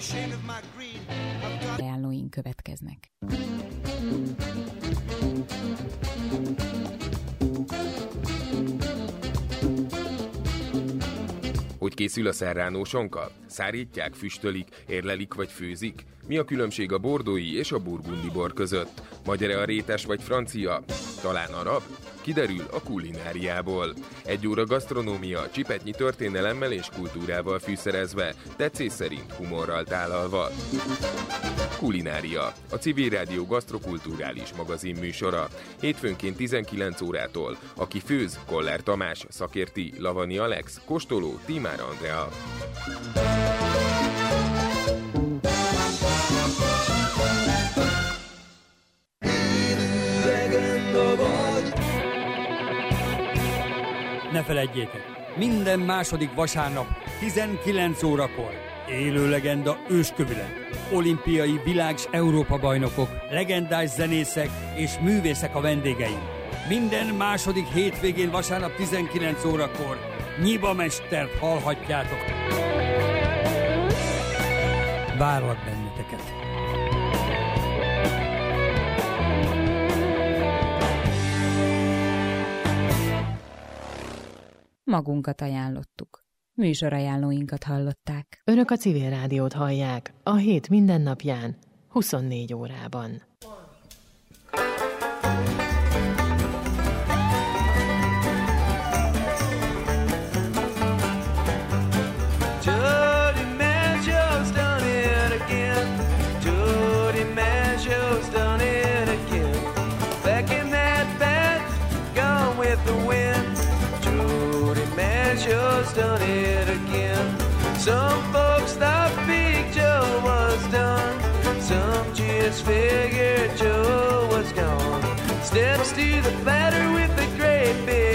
Ajánlóink következnek. Hogy készül a serrano sonka? Szárítják, füstölik, érlelik vagy főzik? Mi a különbség a bordói és a burgundi bor között? Magyar-e a rétes vagy francia? Talán arab? Kiderül a kulináriából. 1 óra gasztronómia, csipetnyi történelemmel és kultúrával fűszerezve, tetszés szerint humorral tálalva. Kulinária, a Civil Rádió gasztrokulturális magazin műsora. Hétfőnként 19 órától. Aki főz, Koller Tamás, szakérti, Lavani Alex, kóstoló, Tímár Andrea. Ne feledjétek, minden második vasárnap 19 órakor élő legenda őskövület, olimpiai világ- és Európa-bajnokok, legendás zenészek és művészek a vendégeim. Minden második hétvégén vasárnap 19 órakor Nyiba Mestert hallhatjátok. Várlak benneteket! Magunkat ajánlottuk. Műsorajánlóinkat hallották. Önök a Civil Rádiót hallják a hét mindennapján, 24 órában. Joe's done it again. Some folks thought Big Joe was done. Some just figured Joe was gone. Steps to the platter with a great big